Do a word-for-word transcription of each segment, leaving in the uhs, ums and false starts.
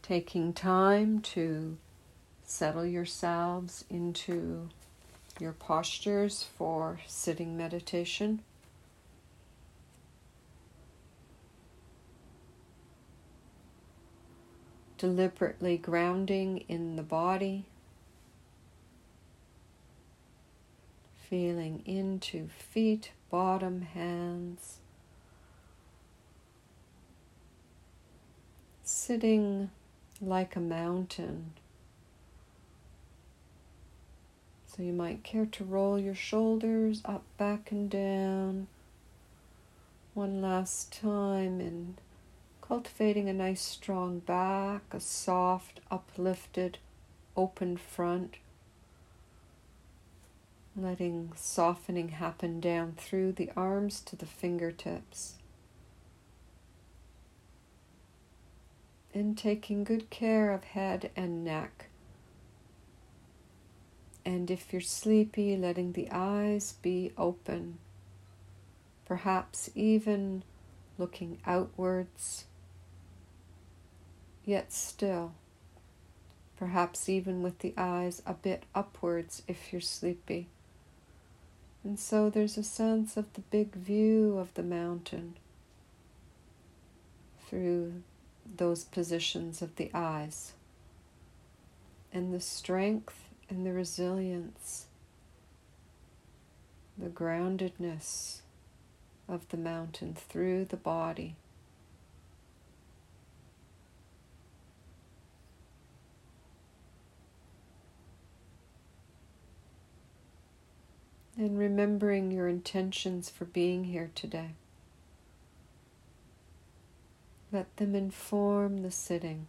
Taking time to settle yourselves into your postures for sitting meditation. Deliberately grounding in the body, feeling into feet, bottom, hands, sitting like a mountain. So you might care to roll your shoulders up, back, and down one last time, and cultivating a nice strong back, a soft, uplifted, open front. Letting softening happen down through the arms to the fingertips. And taking good care of head and neck. And if you're sleepy, letting the eyes be open. Perhaps even looking outwards. Yet still, perhaps even with the eyes a bit upwards if you're sleepy. And so there's a sense of the big view of the mountain through those positions of the eyes, and the strength and the resilience, the groundedness of the mountain through the body. And remembering your intentions for being here today. Let them inform the sitting.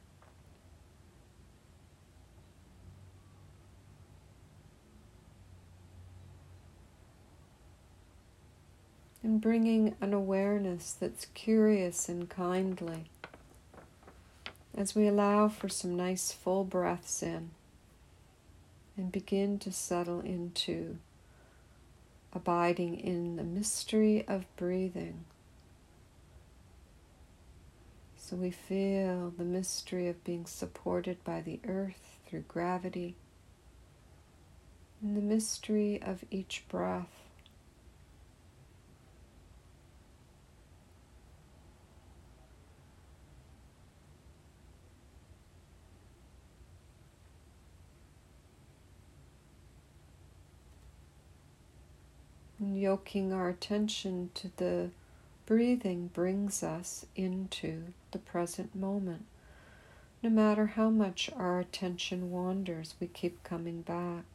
And bringing an awareness that's curious and kindly as we allow for some nice full breaths in and begin to settle into abiding in the mystery of breathing. So we feel the mystery of being supported by the earth through gravity, and the mystery of each breath. And yoking our attention to the breathing brings us into the present moment. No matter how much our attention wanders, we keep coming back.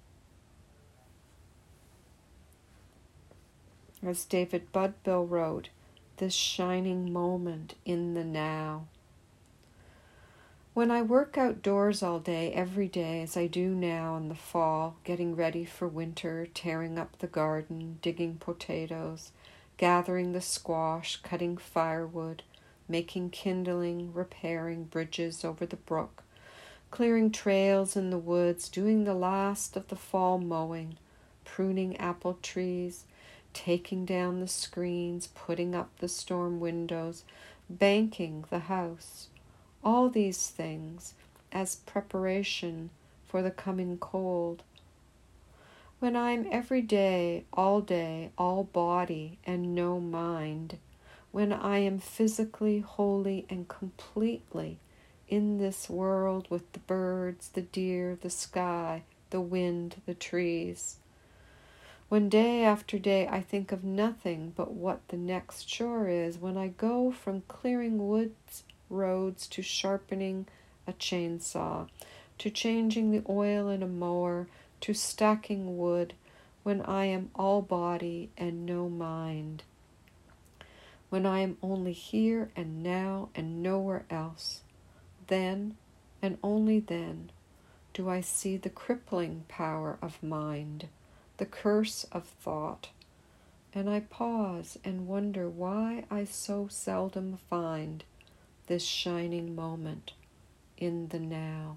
As David Budbill wrote, this shining moment in the now. When I work outdoors all day, every day, as I do now in the fall, getting ready for winter, tearing up the garden, digging potatoes, gathering the squash, cutting firewood, making kindling, repairing bridges over the brook, clearing trails in the woods, doing the last of the fall mowing, pruning apple trees, taking down the screens, putting up the storm windows, banking the house. All these things as preparation for the coming cold. When I'm every day, all day, all body and no mind, when I am physically, wholly, and completely in this world with the birds, the deer, the sky, the wind, the trees. When day after day I think of nothing but what the next chore is, when I go from clearing woods, roads, to sharpening a chainsaw, to changing the oil in a mower, to stacking wood, when I am all body and no mind, when I am only here and now and nowhere else, then and only then do I see the crippling power of mind, the curse of thought, and I pause and wonder why I so seldom find this shining moment in the now.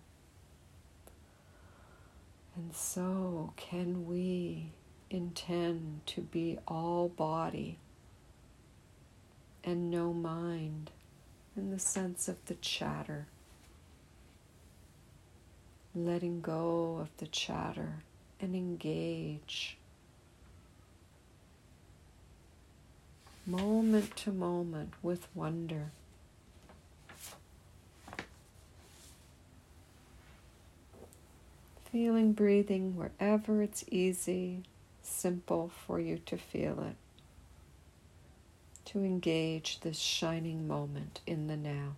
And so can we intend to be all body and no mind in the sense of the chatter letting go of the chatter and engage moment to moment with wonder. Feeling breathing wherever it's easy, simple for you to feel it, to engage this shining moment in the now.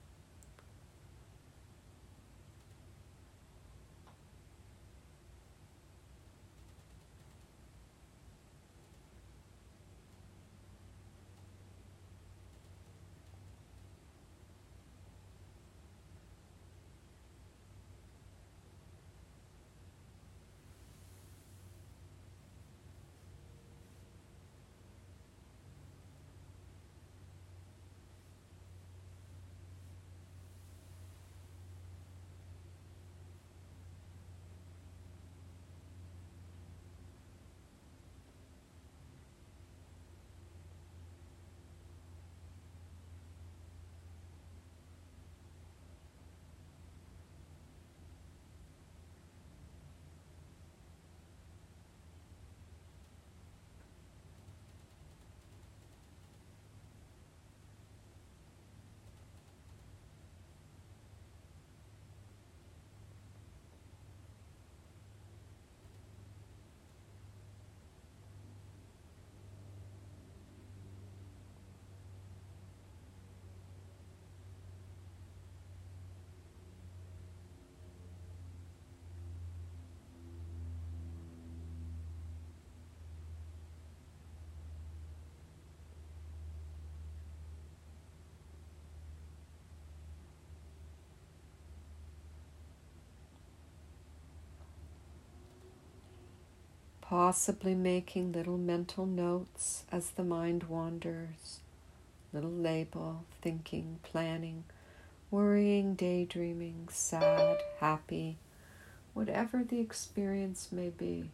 Possibly making little mental notes as the mind wanders, little label, thinking, planning, worrying, daydreaming, sad, happy, whatever the experience may be.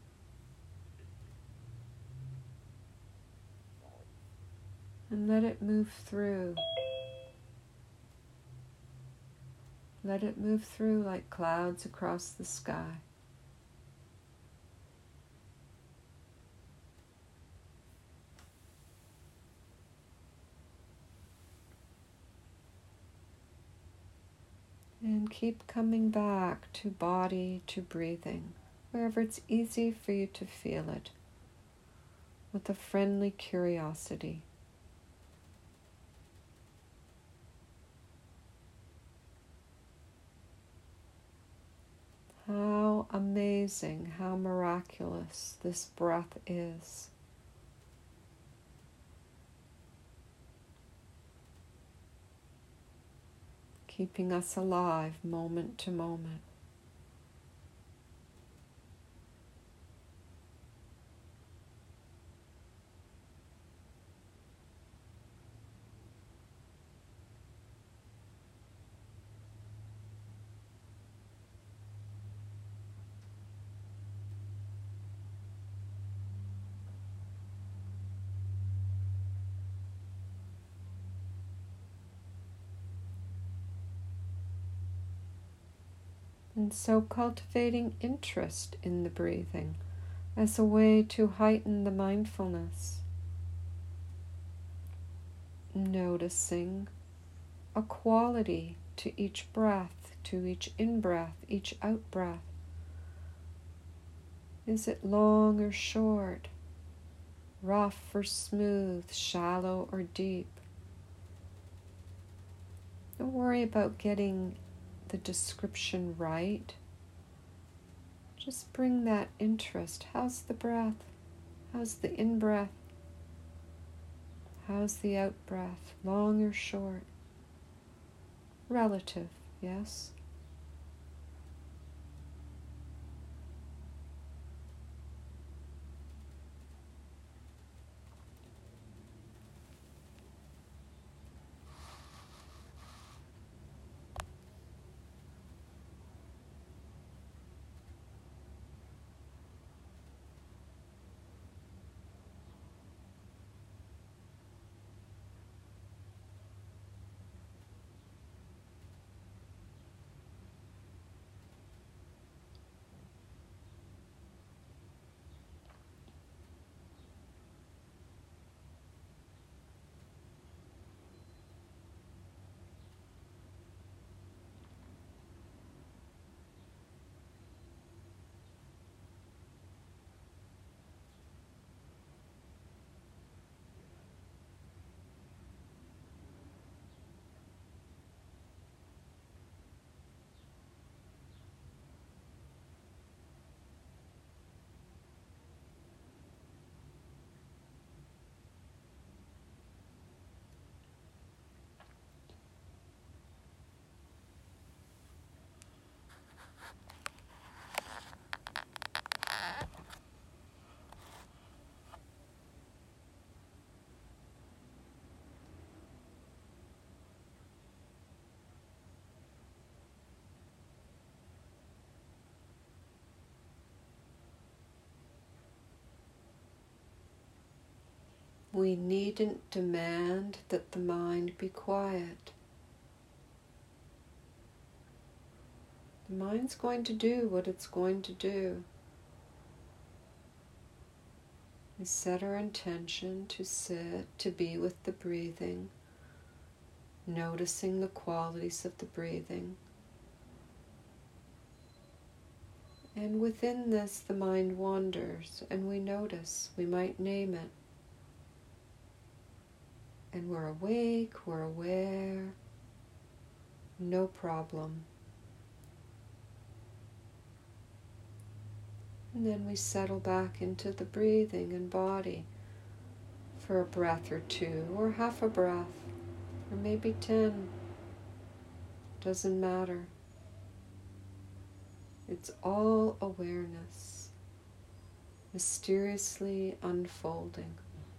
And let it move through. Let it move through like clouds across the sky. And keep coming back to body, to breathing, wherever it's easy for you to feel it, with a friendly curiosity. How amazing, how miraculous this breath is. Keeping us alive moment to moment. And so cultivating interest in the breathing as a way to heighten the mindfulness. Noticing a quality to each breath, to each in-breath, each out-breath. Is it long or short? Rough or smooth? Shallow or deep? Don't worry about getting the description right. Just bring that interest. How's the breath? How's the in-breath? How's the out-breath? Long or short? Relative, yes? We needn't demand that the mind be quiet. The mind's going to do what it's going to do. We set our intention to sit, to be with the breathing, noticing the qualities of the breathing. And within this, the mind wanders, and we notice, we might name it. And we're awake, we're aware, no problem. And then we settle back into the breathing and body for a breath or two, or half a breath, or maybe ten. Doesn't matter. It's all awareness, mysteriously unfolding.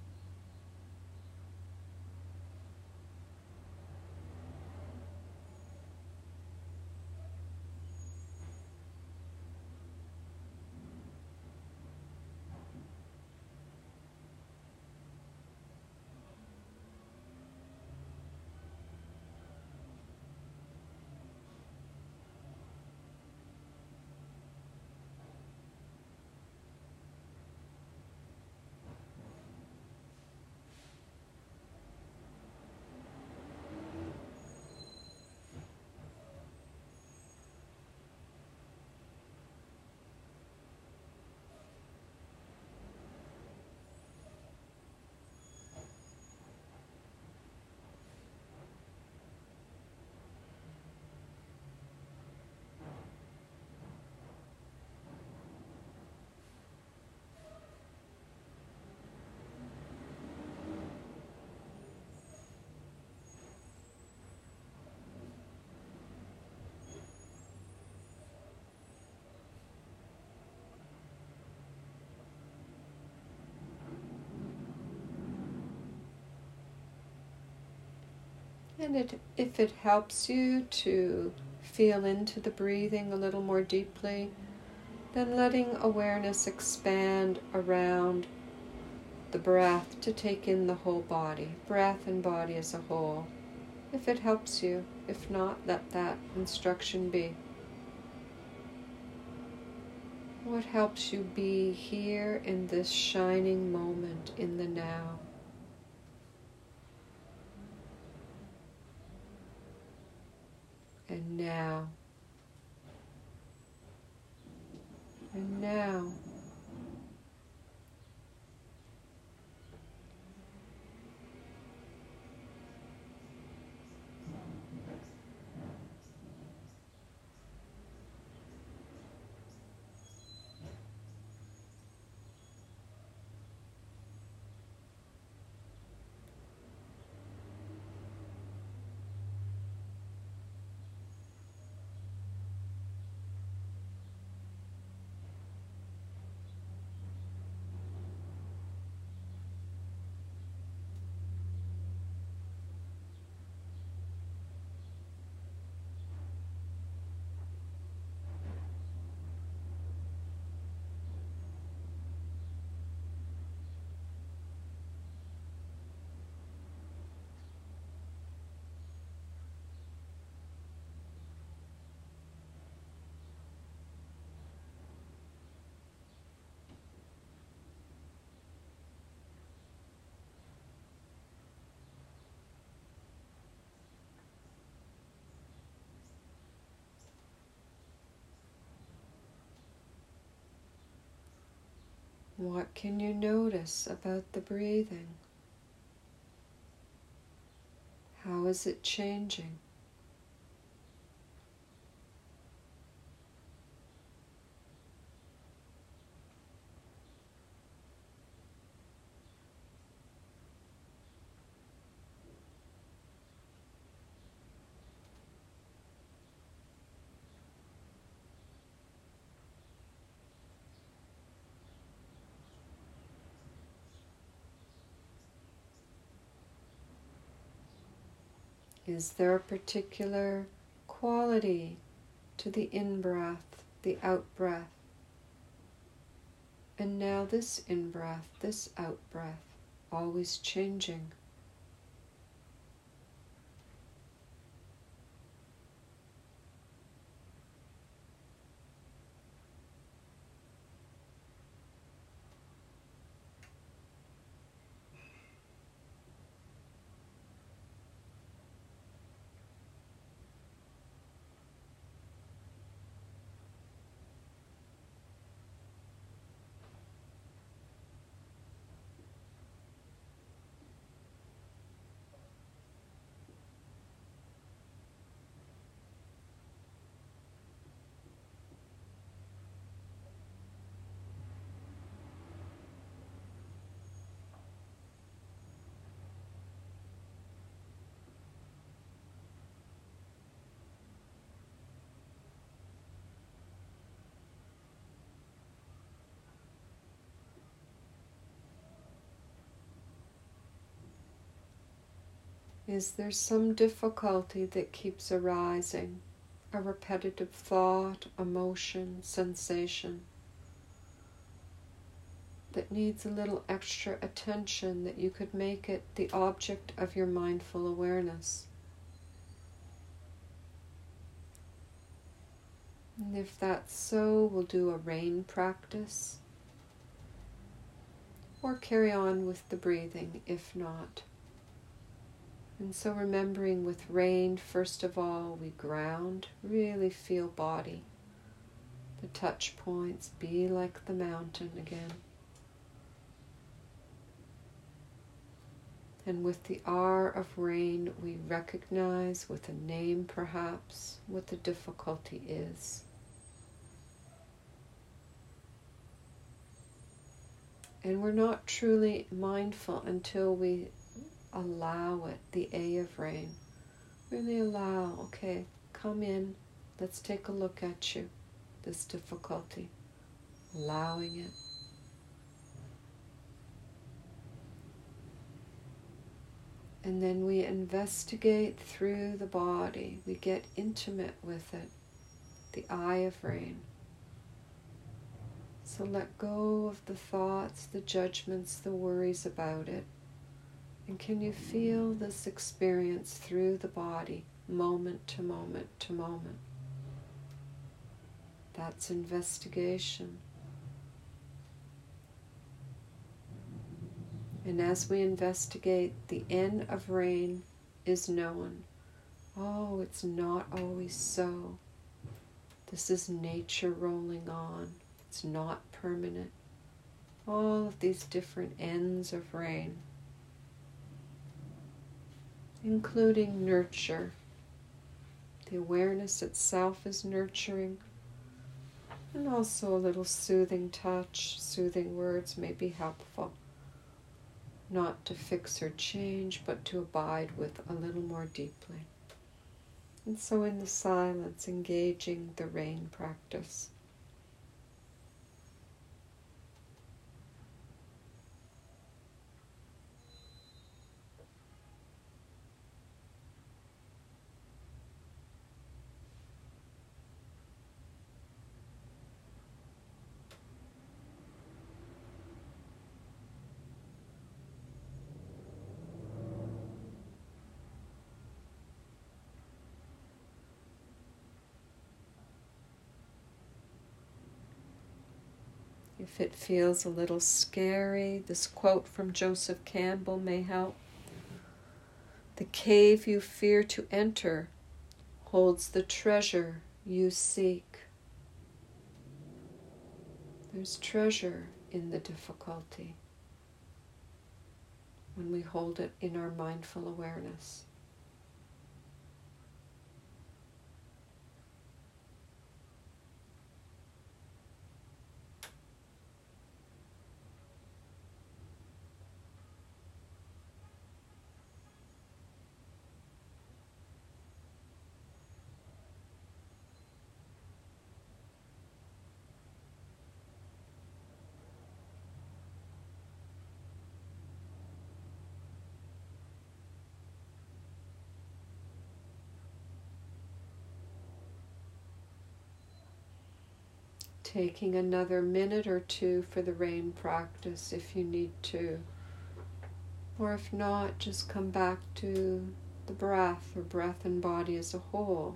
And it, if it helps you to feel into the breathing a little more deeply, then letting awareness expand around the breath to take in the whole body, breath and body as a whole. If it helps you, if not, let that instruction be. What helps you be here in this shining moment in the now? And now, and now, what can you notice about the breathing? How is it changing? Is there a particular quality to the in-breath, the out-breath? And now this in-breath, this out-breath. always changing. Is there some difficulty that keeps arising? A repetitive thought, emotion, sensation that needs a little extra attention, that you could make it the object of your mindful awareness? And if that's so, we'll do a rain practice or carry on with the breathing if not. And so remembering with rain, first of all, we ground, really feel body. The touch points, be like the mountain again. And with the R of rain, we recognize with a name perhaps what the difficulty is. And we're not truly mindful until we allow it, the A of rain. Really allow, okay, come in, let's take a look at you, this difficulty, allowing it. And then we investigate through the body, we get intimate with it, the I of rain. So let go of the thoughts, the judgments, the worries about it. And can you feel this experience through the body, moment to moment to moment? That's investigation. And as we investigate, the N of rain is known. Oh, it's not always so. This is nature rolling on. It's not permanent. All of these different ends of rain, including nurture. The awareness itself is nurturing, and also a little soothing touch, soothing words may be helpful. Not to fix or change, but to abide with a little more deeply. And so in the silence, engaging the rain practice. If it feels a little scary, this quote from Joseph Campbell may help. The cave you fear to enter holds the treasure you seek. There's treasure in the difficulty when we hold it in our mindful awareness. Taking another minute or two for the rain practice if you need to Or if not, just come back to the breath, or breath and body as a whole.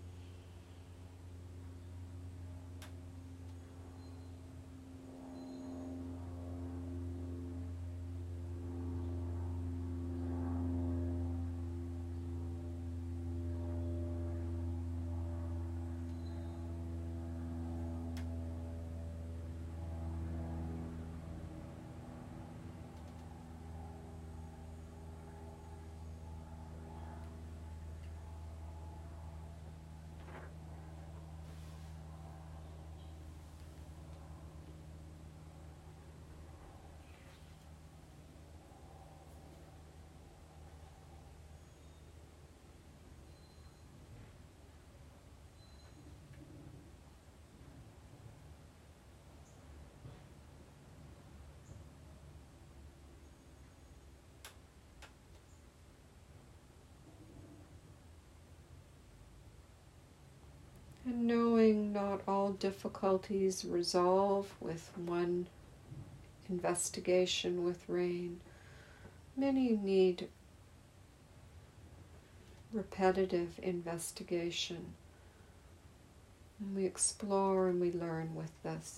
And knowing not all difficulties resolve with one investigation with rain. Many need repetitive investigation. And we explore and we learn with this.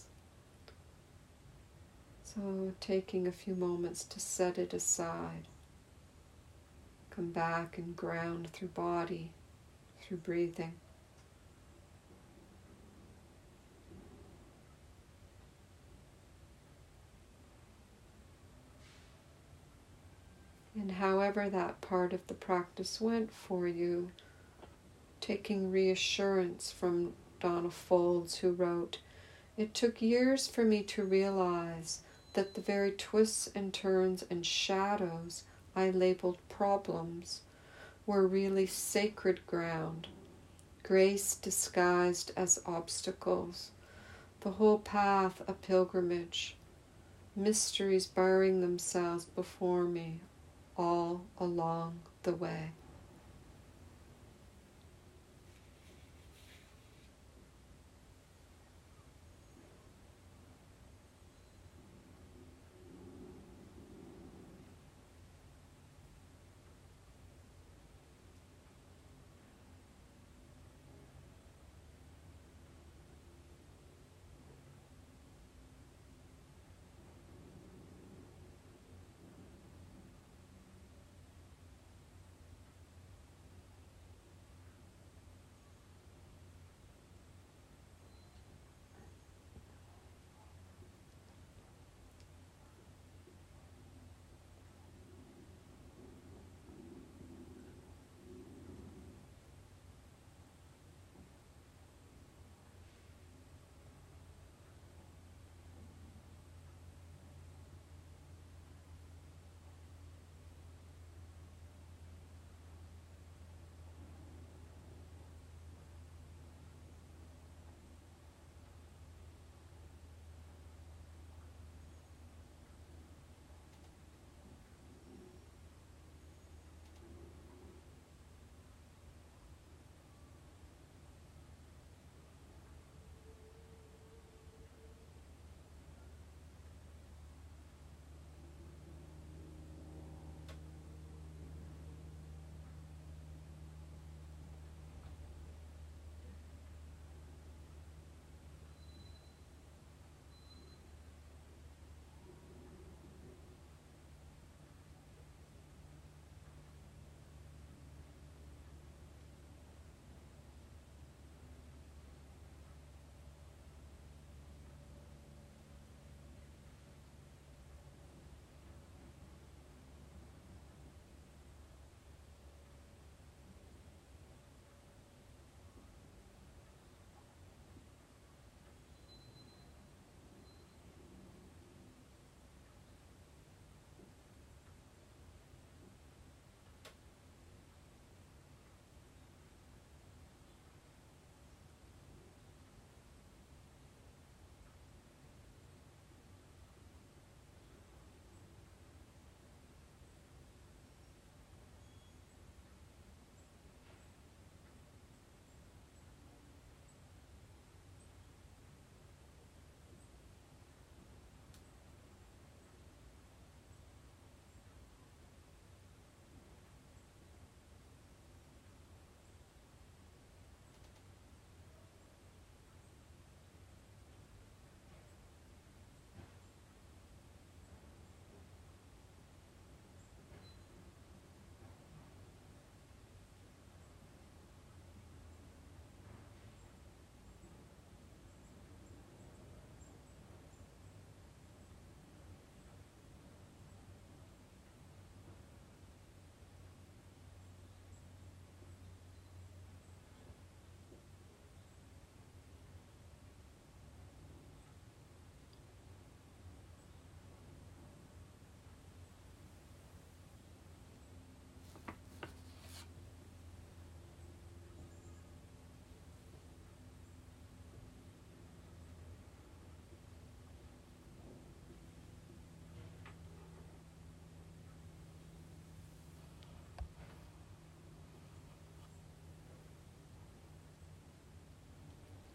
So taking a few moments to set it aside. Come back and ground through body, through breathing. And however that part of the practice went for you, taking reassurance from Donna Folds, who wrote, "It took years for me to realize that the very twists and turns and shadows I labeled problems were really sacred ground, grace disguised as obstacles, the whole path a pilgrimage, mysteries barring themselves before me all along the way."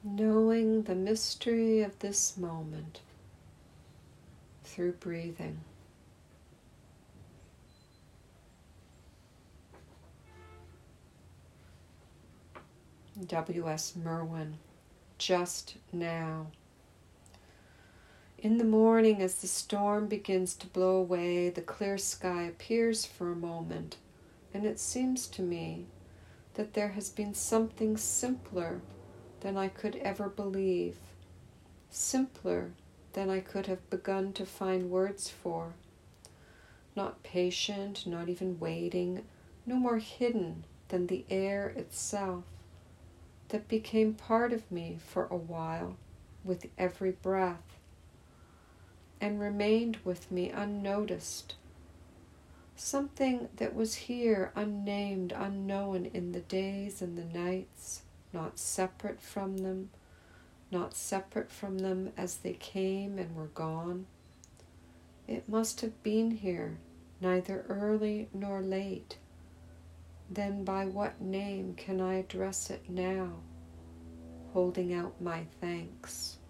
knowing the mystery of this moment through breathing. W S Merwin, just now. In the morning, as the storm begins to blow away, the clear sky appears for a moment, and it seems to me that there has been something simpler than I could ever believe, simpler than I could have begun to find words for. Not patient, not even waiting, no more hidden than the air itself, that became part of me for a while with every breath, and remained with me unnoticed. Something that was here unnamed, unknown in the days and the nights, not separate from them, not separate from them as they came and were gone. It must have been here, neither early nor late. Then by what name can I address it now, holding out my thanks?